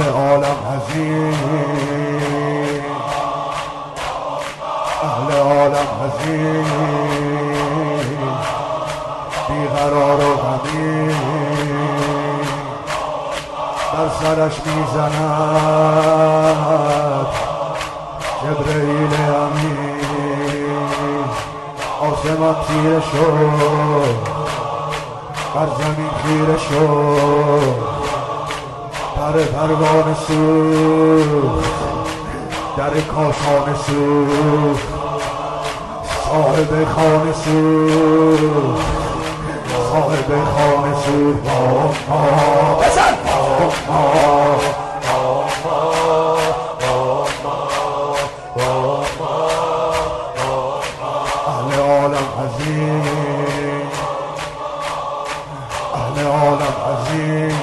اهل عالم هزین، اهل عالم هزین، بیقرار و غمین در سرش میزند جبرئیل امین. آسمان تیره شد، بر زمین خیره شد، پر پروانه سوخت، در کاشانه سوخت، صاحب خانه سوخت، صاحب خانه سوخت. بزن اهل عالم عظیم، اهل عالم عظیم،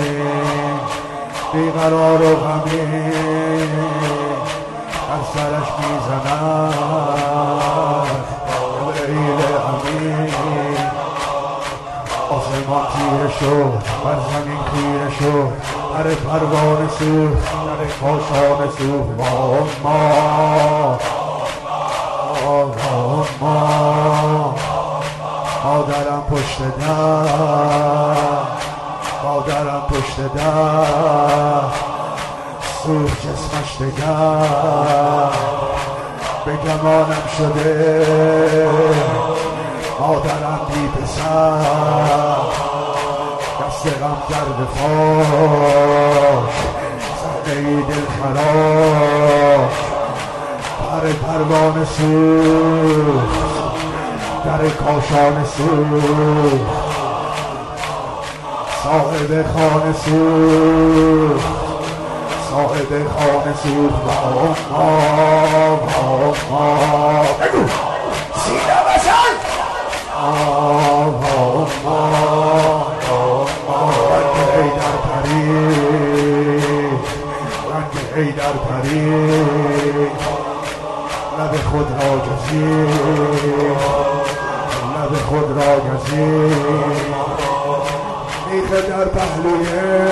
بیقرار و غمین بر سرش میزند جبرئیل امین. آسمان تیره شد، بر زمین خیره شد، پر پروانه سوخت، در کاشانه سوخت. مادرم پشت در، مادرم پشت در، سوخت جسمش دگر، به گمانم شده مادرم بی پسر. دست غم کرده فاش، صحنه دل خراش، پر پروانه سوخت، در کاشانه سوخت، صاحب خانه سوخت، صاحب خانه سوخت. بگو سینه بزن. رنگ حیدر پرید، رنگ حیدر پرید، لب خود را گزید، لب خود را گزید، میخه در پهلوی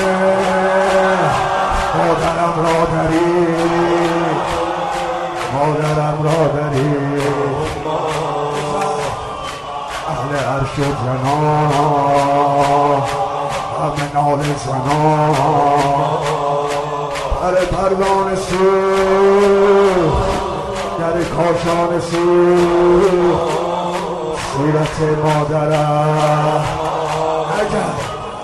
مادرم را درید، مادرم را درید. اهل عرش و جنان همه ناله زنان، پر پروانه سوخت، در کاشانه سوخت، صورت مادرم اگر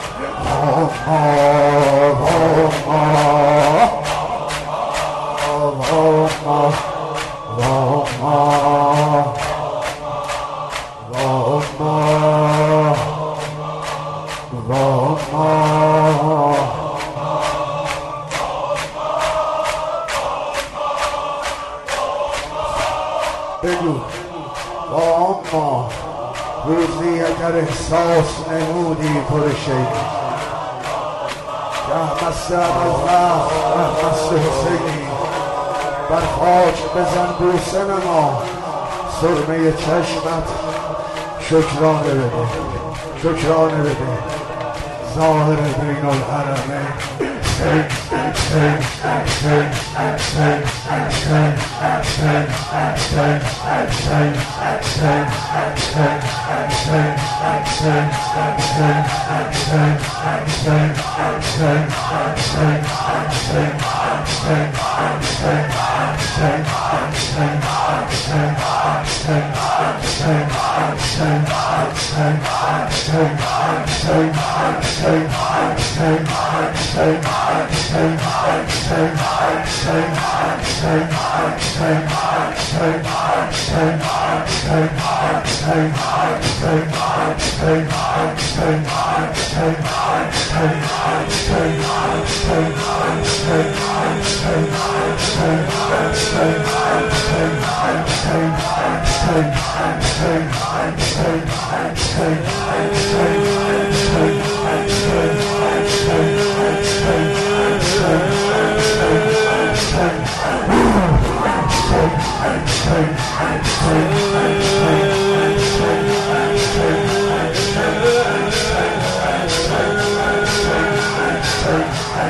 بگو اما روزی اگر احساس نمودی پرشی که مست ابوالفضل مست حسینی بر خاک بزن بوسه نما، سرمه چشمت شکرانه بده، شکرانه بده. ظاهر بین الحرمین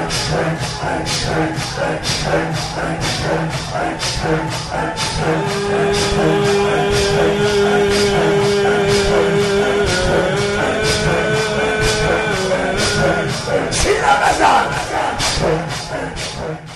سینه بزن